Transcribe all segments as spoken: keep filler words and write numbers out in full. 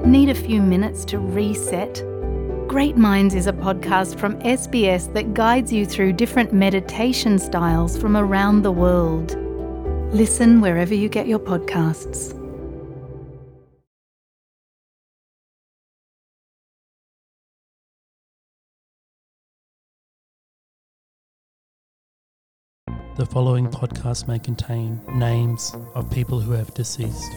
Need a few minutes to reset? Great Minds is a podcast from S B S that guides you through different meditation styles from around the world. Listen wherever you get your podcasts. The following podcast may contain names of people who have deceased.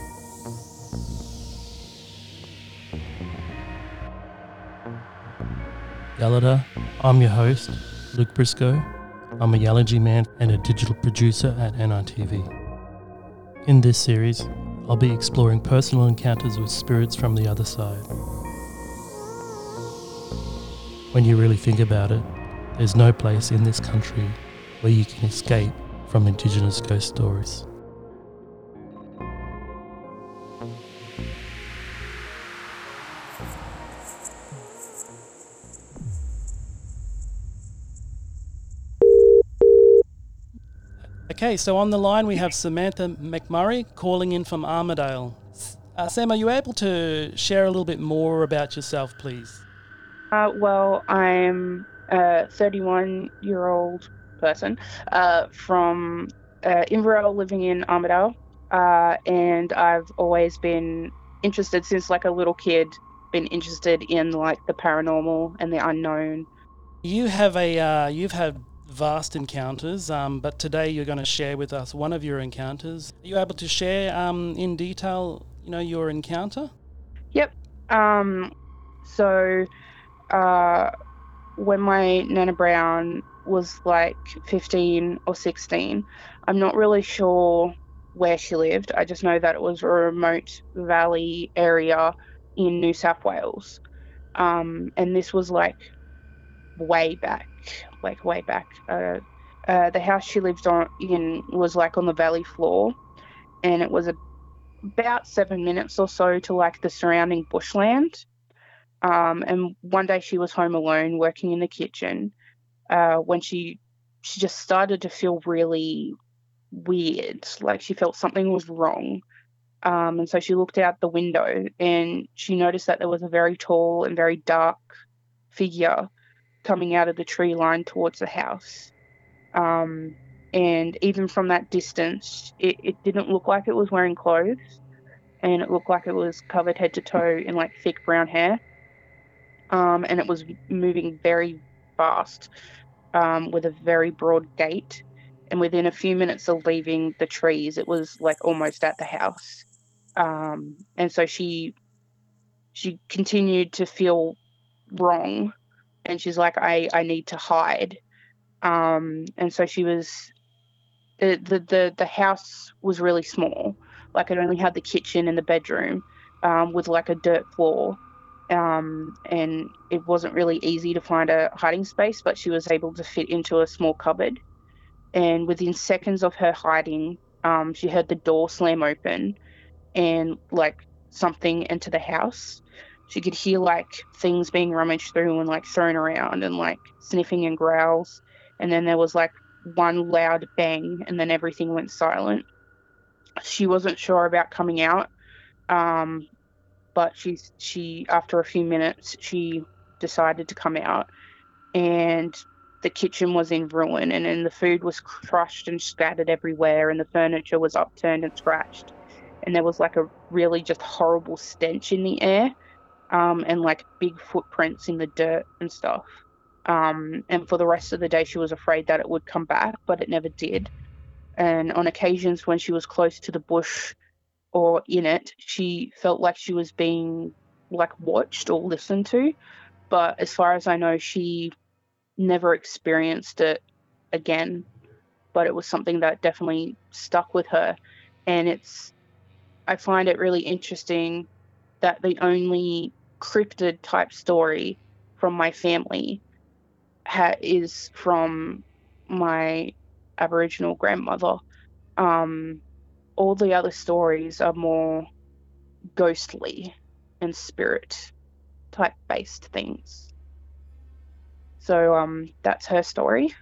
Yalada, I'm your host, Luke Briscoe. I'm a Yalaji man and a digital producer at N I T V. In this series, I'll be exploring personal encounters with spirits from the other side. When you really think about it, there's no place in this country where you can escape from Indigenous ghost stories. Okay, so on the line we have Samantha McMurray calling in from Armidale. Uh, Sam, are you able to share a little bit more about yourself, please? Uh, well, I'm a thirty-one-year-old person uh, from uh, Inverell, living in Armidale, uh, and I've always been interested since like a little kid, been interested in like the paranormal and the unknown. You have a uh, you've had vast encounters, um, but today you're going to share with us one of your encounters. Are you able to share um, in detail, you know, your encounter? Yep. Um. So, uh, when my Nana Brown was like fifteen or sixteen, I'm not really sure where she lived. I just know that it was a remote valley area in New South Wales. Um, and this was like way back, like way back. Uh, uh, the house she lived on in was like on the valley floor, and it was a, about seven minutes or so to like the surrounding bushland. Um, and one day she was home alone working in the kitchen uh, when she she just started to feel really weird, like she felt something was wrong. Um, and so she looked out the window and she noticed that there was a very tall and very dark figure coming out of the tree line towards the house. Um, and even from that distance, it, it didn't look like it was wearing clothes, and it looked like it was covered head to toe in like thick brown hair. Um, and it was moving very fast, um, with a very broad gait. And within a few minutes of leaving the trees, it was like almost at the house. Um, and so she she continued to feel wrong, and she's like, I, I need to hide. Um, and so she was the, the the the house was really small. Like it only had the kitchen and the bedroom, um, with like a dirt floor. Um, and it wasn't really easy to find a hiding space, but she was able to fit into a small cupboard. And within seconds of her hiding, um, she heard the door slam open and like something enter the house. She could hear like things being rummaged through and like thrown around and like sniffing and growls. And then there was like one loud bang, and then everything went silent. She wasn't sure about coming out, um, but she she after a few minutes she decided to come out, and the kitchen was in ruin, and then the food was crushed and scattered everywhere, and the furniture was upturned and scratched, and there was like a really just horrible stench in the air, um, and like big footprints in the dirt and stuff. Um, and for the rest of the day, she was afraid that it would come back, but it never did. And on occasions when she was close to the bush or in it, she felt like she was being like watched or listened to. But as far as I know, she never experienced it again. But it was something that definitely stuck with her. And it's, I find it really interesting that the only cryptid type story from my family ha- is from my Aboriginal grandmother. Um, all the other stories are more ghostly and spirit type based things. So um, that's her story.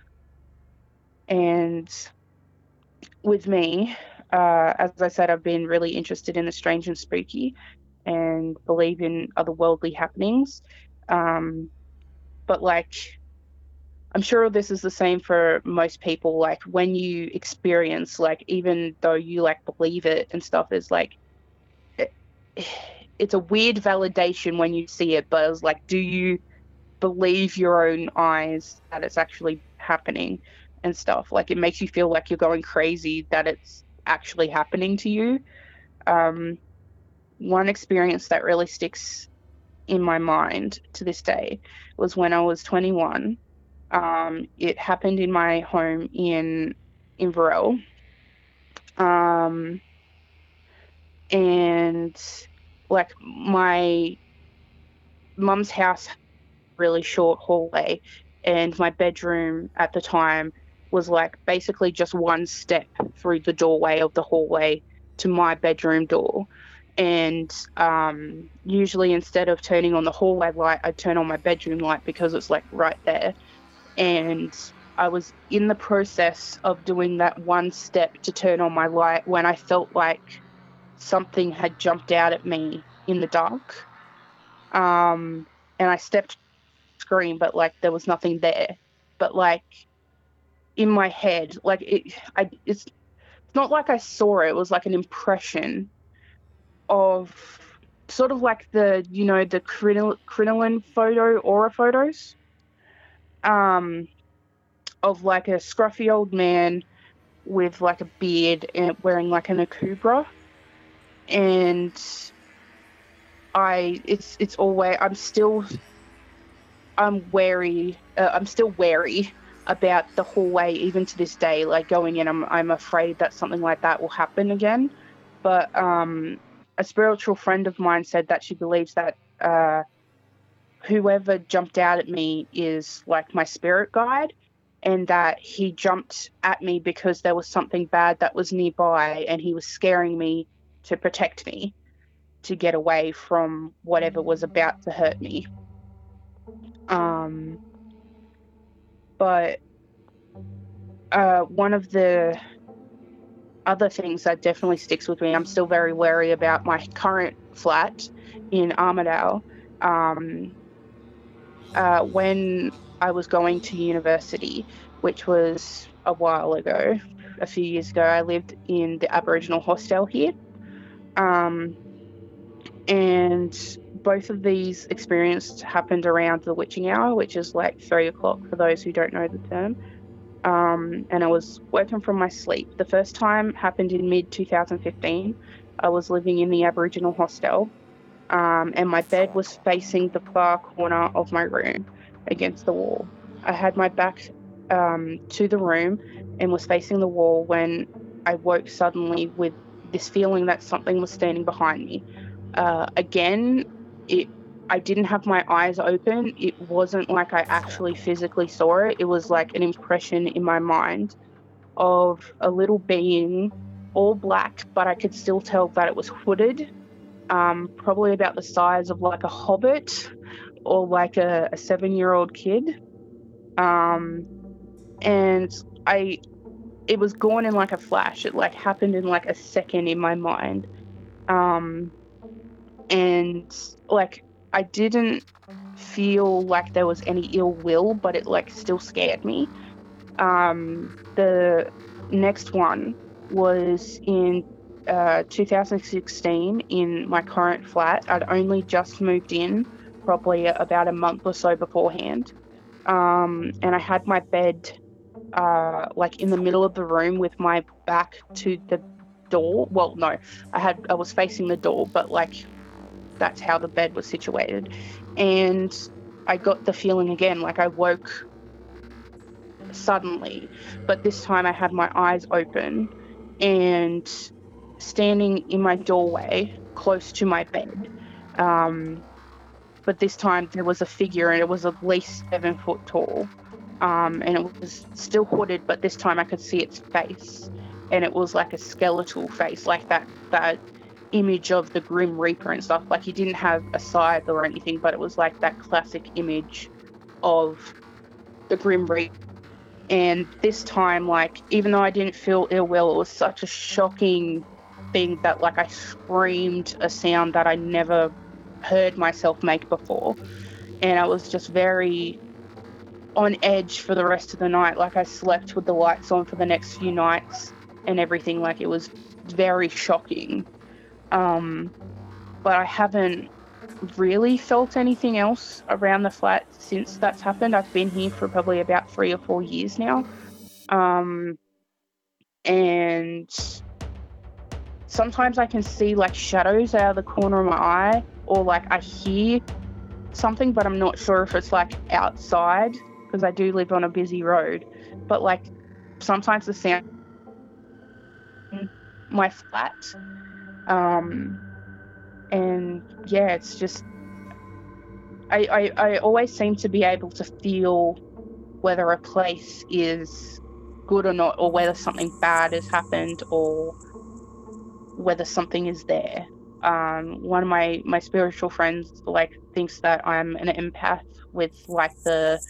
And with me, uh, as I said, I've been really interested in the strange and spooky. and believe in otherworldly happenings. Um, but like, I'm sure this is the same for most people. Like when you experience, like, even though you like believe it and stuff, is like, it, it's a weird validation when you see it, but it's like, do you believe your own eyes that it's actually happening and stuff? Like, it makes you feel like you're going crazy that it's actually happening to you. Um, one experience that really sticks in my mind to this day was when I was twenty-one. Um, it happened in my home in Inverell. Um, and like my mum's house had a really short hallway, and my bedroom at the time was like basically just one step through the doorway of the hallway to my bedroom door. And um, usually instead of turning on the hallway light, I'd turn on my bedroom light because it's like right there. And I was in the process of doing that one step to turn on my light when I felt like something had jumped out at me in the dark. Um, and I stepped scream, but like there was nothing there. But like in my head, like it, I, it's, it's not like I saw it. It was like an impression of sort of like the, you know, the crinoline, crinoline photo, aura photos. Um, of like a scruffy old man with like a beard and wearing like an akubra. And I, it's, it's always, I'm still, I'm wary, uh, I'm still wary about the hallway even to this day. Like going in, I'm, I'm afraid that something like that will happen again. But um, a spiritual friend of mine said that she believes that uh, whoever jumped out at me is like my spirit guide, and that he jumped at me because there was something bad that was nearby and he was scaring me to protect me, to get away from whatever was about to hurt me. Um, but uh, one of the other things that definitely sticks with me, I'm still very wary about my current flat in Armidale. Um, uh, when I was going to university, which was a while ago, a few years ago, I lived in the Aboriginal hostel here. Um, and both of these experiences happened around the witching hour, which is like three o'clock for those who don't know the term. Um, and I was working from my sleep. The first time happened in mid twenty fifteen. I was living in the Aboriginal hostel, um, and my bed was facing the far corner of my room against the wall. I had my back um, to the room and was facing the wall when I woke suddenly with this feeling that something was standing behind me. Uh, again, it I didn't have my eyes open. It wasn't like I actually physically saw it. It was like an impression in my mind of a little being, all black, but I could still tell that it was hooded, um, probably about the size of like a hobbit or like a, a seven-year-old kid. Um, and I, it was gone in like a flash. It like happened in like a second in my mind. Um, and like, I didn't feel like there was any ill will, but it like still scared me. Um, the next one was in uh, two thousand sixteen in my current flat. I'd only just moved in, probably about a month or so beforehand. Um, and I had my bed uh, like in the middle of the room with my back to the door. Well, no, I had I was facing the door, but like that's how the bed was situated. And I got the feeling again, like I woke suddenly, but this time I had my eyes open and standing in my doorway close to my bed. Um, but this time there was a figure, and it was at least seven foot tall. Um, and it was still hooded, but this time I could see its face, and it was like a skeletal face, like that that image of the Grim Reaper and stuff. Like he didn't have a scythe or anything, but it was like that classic image of the Grim Reaper. And this time, like, even though I didn't feel ill will, it was such a shocking thing that like I screamed a sound that I never heard myself make before. And I was just very on edge for the rest of the night. Like I slept with the lights on for the next few nights and everything. Like it was very shocking. Um, but I haven't really felt anything else around the flat since that's happened. I've been here for probably about three or four years now. Um, and sometimes I can see like shadows out of the corner of my eye, or like I hear something, but I'm not sure if it's like outside because I do live on a busy road. But like sometimes the sound in my flat, um, and yeah, it's just I, I I always seem to be able to feel whether a place is good or not, or whether something bad has happened, or whether something is there. Um, one of my, my spiritual friends like thinks that I'm an empath with like the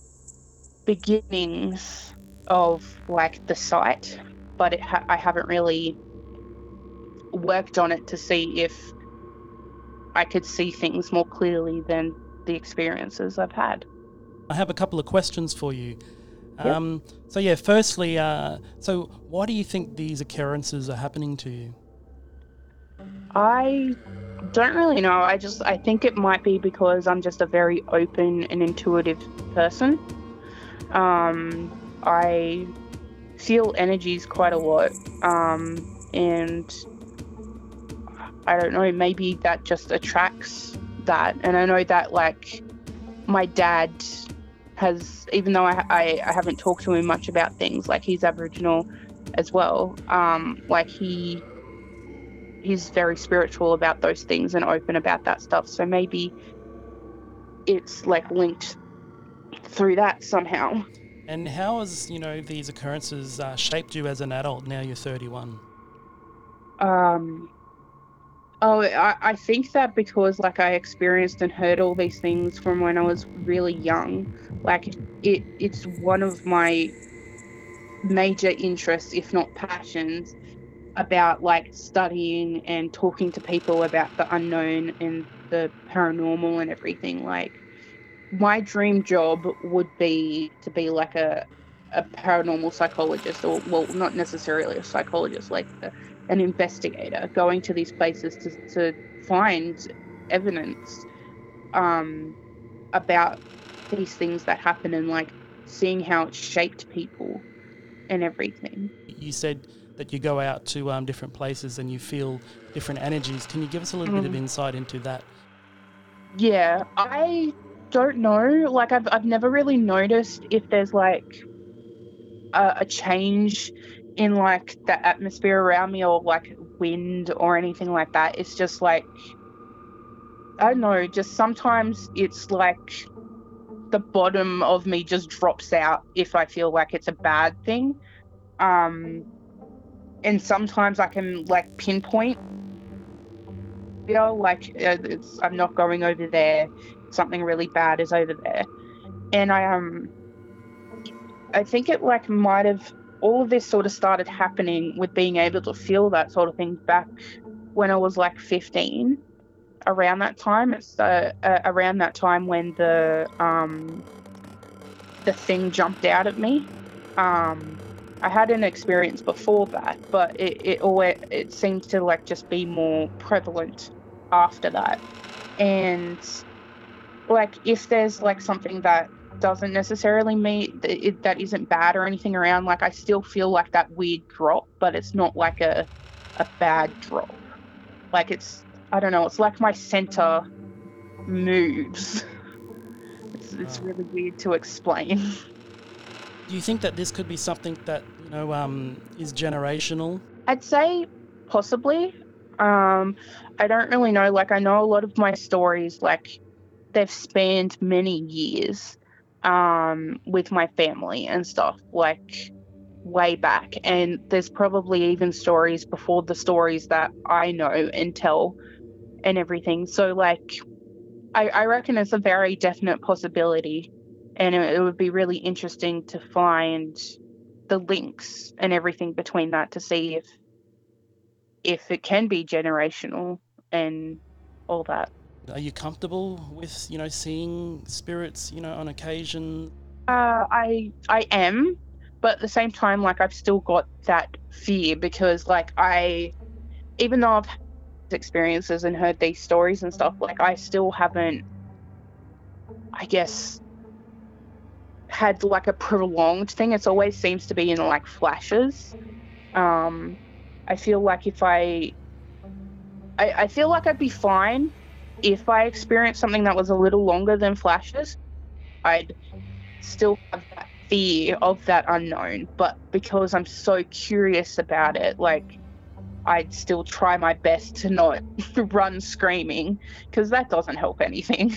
beginnings of like the site, but it ha- I haven't really worked on it to see if I could see things more clearly than the experiences I've had. I have a couple of questions for you. Yep. Um, so yeah, firstly, uh, so why do you think these occurrences are happening to you? I don't really know. I just I think it might be because I'm just a very open and intuitive person. Um, I feel energies quite a lot, um, and I don't know, maybe that just attracts that. And I know that like my dad has, even though I, I, I haven't talked to him much about things, like he's Aboriginal as well, um, like he he's very spiritual about those things and open about that stuff. So maybe it's like linked through that somehow. And how has, you know, these occurrences uh, shaped you as an adult now you're thirty-one? Um, oh, I, I think that because like I experienced and heard all these things from when I was really young, like it it's one of my major interests, if not passions, about like studying and talking to people about the unknown and the paranormal and everything. Like my dream job would be to be like a a paranormal psychologist, or well, not necessarily a psychologist, like a, an investigator, going to these places to to find evidence um about these things that happen, and like seeing how it shaped people and everything. You said that you go out to um, different places and you feel different energies. Can you give us a little bit of Mm. insight into that? Yeah, I don't know. Like I've I've never really noticed if there's like a, a change in like the atmosphere around me, or like wind or anything like that. It's just like I don't know, just sometimes it's like the bottom of me just drops out if I feel like it's a bad thing. Um and sometimes I can like pinpoint, you know, like uh, it's I'm not going over there. Something really bad is over there. And I um I think it like might have all of this sort of started happening with being able to feel that sort of thing back when I was like fifteen. Around that time, it's uh, uh, around that time when the um the thing jumped out at me. Um, I had an experience before that, but it it always it seemed to like just be more prevalent after that. And like if there's like something that doesn't necessarily mean that, it, that isn't bad or anything around, like I still feel like that weird drop, but it's not like a a bad drop. Like it's I don't know, it's like my center moves. It's it's Wow. really weird to explain. Do you think that this could be something that, you know, um, is generational? I'd say possibly. Um, I don't really know. Like I know a lot of my stories, like they've spanned many years um, with my family and stuff, like way back. And there's probably even stories before the stories that I know and tell and everything. So like I, I reckon it's a very definite possibility, and it, it would be really interesting to find the links and everything between that to see if if it can be generational and all that. Are you comfortable with, you know, seeing spirits, you know, on occasion? Uh, I I am, but at the same time, like, I've still got that fear because, like, I, even though I've had experiences and heard these stories and stuff, like, I still haven't, I guess, had like a prolonged thing. It's always seems to be in like flashes. Um, I feel like if I, I, I feel like I'd be fine if I experienced something that was a little longer than flashes. I'd still have that fear of that unknown, but because I'm so curious about it, like, I'd still try my best to not run screaming, because that doesn't help anything.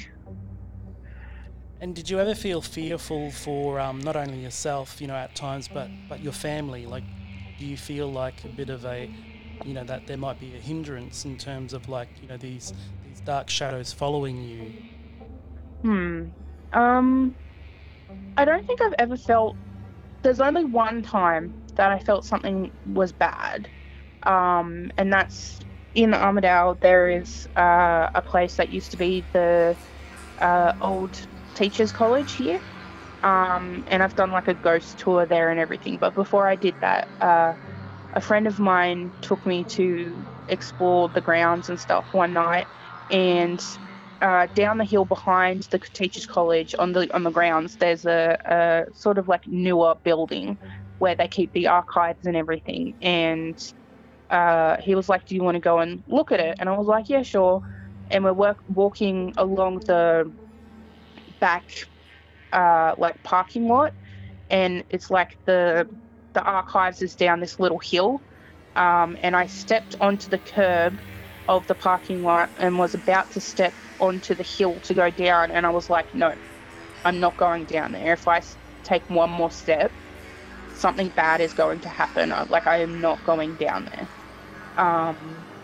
And did you ever feel fearful for um, not only yourself, you know, at times, but, but your family? Like, do you feel like a bit of a, you know, that there might be a hindrance in terms of, like, you know, these these dark shadows following you? Hmm. Um, I don't think I've ever felt, there's only one time that I felt something was bad. Um, and that's in Armidale. There is uh, a place that used to be the uh, old teachers college here. Um, and I've done like a ghost tour there and everything. But before I did that, uh, a friend of mine took me to explore the grounds and stuff one night, and uh, down the hill behind the teachers college on the on the grounds, there's a, a sort of like newer building where they keep the archives and everything. And uh, he was like, "Do you want to go and look at it?" And I was like, "Yeah, sure." And we're work- walking along the back uh, like parking lot, and it's like the the archives is down this little hill, um, and I stepped onto the curb of the parking lot and was about to step onto the hill to go down, and I was like, no, I'm not going down there. If I take one more step, something bad is going to happen. Like, I am not going down there. Um,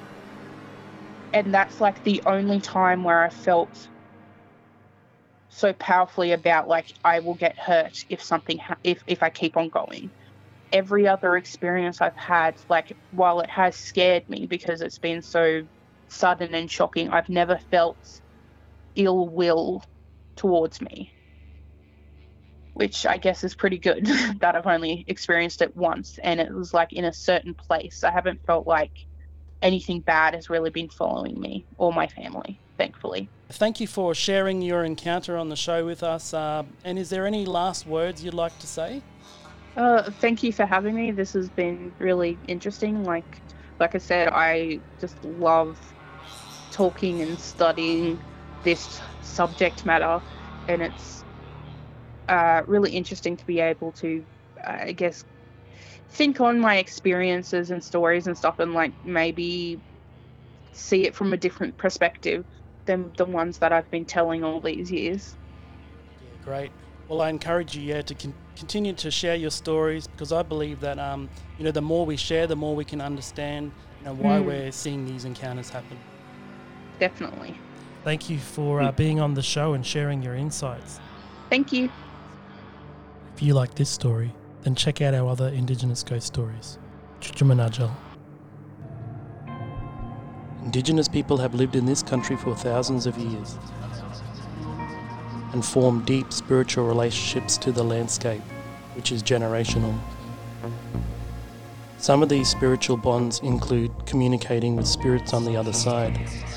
and that's like the only time where I felt so powerfully about, like, I will get hurt if something ha- if if I keep on going. Every other experience I've had, like, while it has scared me because it's been so sudden and shocking, I've never felt ill will towards me, which I guess is pretty good that I've only experienced it once, and it was like in a certain place. I haven't felt like anything bad has really been following me or my family, thankfully. Thank you for sharing your encounter on the show with us. Uh, and is there any last words you'd like to say? Uh, thank you for having me. This has been really interesting. Like, like I said, I just love talking and studying this subject matter, and it's uh, really interesting to be able to, uh, I guess, think on my experiences and stories and stuff, and like maybe see it from a different perspective than the ones that I've been telling all these years. Yeah, great. Well, I encourage you, yeah, to con- continue to share your stories, because I believe that, um, you know, the more we share, the more we can understand, you know, why mm. we're seeing these encounters happen. Definitely. Thank you for uh, being on the show and sharing your insights. Thank you. If you like this story, then check out our other Indigenous ghost stories. Chuchumanajal. Indigenous people have lived in this country for thousands of years and formed deep spiritual relationships to the landscape, which is generational. Some of these spiritual bonds include communicating with spirits on the other side.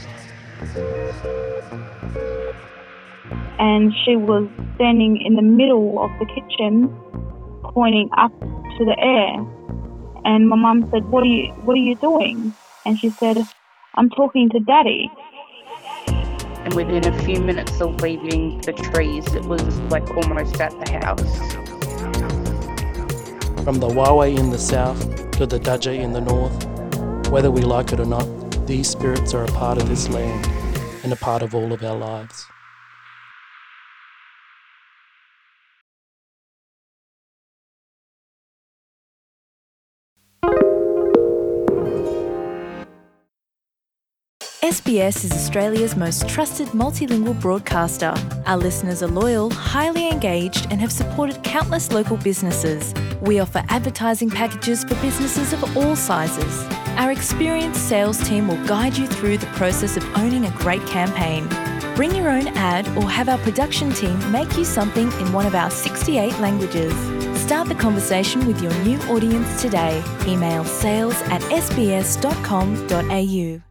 And she was standing in the middle of the kitchen, pointing up to the air. And my mum said, "What are you, what are you doing?" And she said, "I'm talking to Daddy." And within a few minutes of leaving the trees, it was like almost at the house. From the Wawe in the south to the Dudjay in the north, whether we like it or not, these spirits are a part of this land and a part of all of our lives. S B S is Australia's most trusted multilingual broadcaster. Our listeners are loyal, highly engaged, and have supported countless local businesses. We offer advertising packages for businesses of all sizes. Our experienced sales team will guide you through the process of owning a great campaign. Bring your own ad or have our production team make you something in one of our sixty-eight languages. Start the conversation with your new audience today. Email sales at s b s dot com dot a u.